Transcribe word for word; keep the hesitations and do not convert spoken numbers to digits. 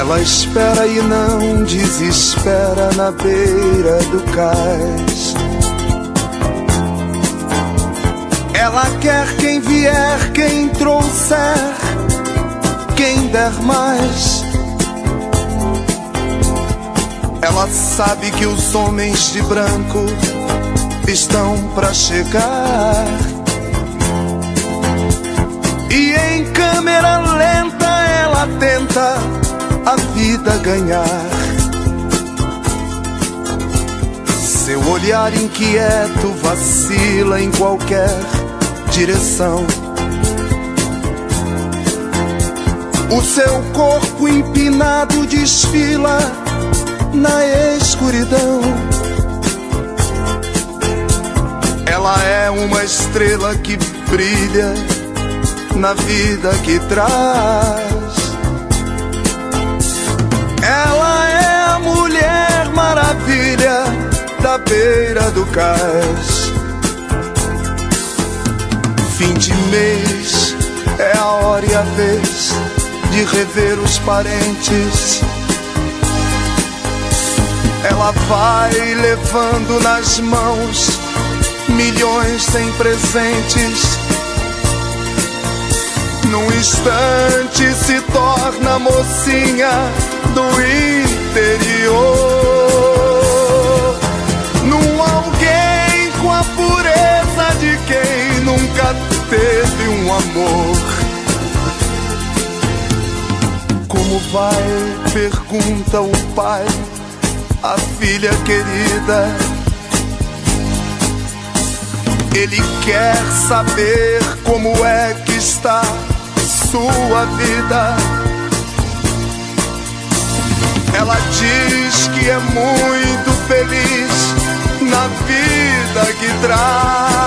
Ela espera e não desespera na beira do cais. Ela quer quem vier, quem trouxer, quem der mais. Ela sabe que os homens de branco estão pra chegar. E em câmera lenta ela tenta a vida ganhar. Seu olhar inquieto vacila em qualquer direção. O seu corpo empinado desfila na escuridão. Ela é uma estrela que brilha na vida que traz. Ela é a Mulher Maravilha da beira do cais. Fim de mês é a hora e a vez de rever os parentes. Ela vai levando nas mãos milhões sem presentes. Num instante se torna mocinha do interior. Num alguém com a pureza de quem nunca teve um amor. Como vai? Pergunta o pai a filha querida. Ele quer saber como é que está sua vida. Ela diz que é muito feliz na vida que traz.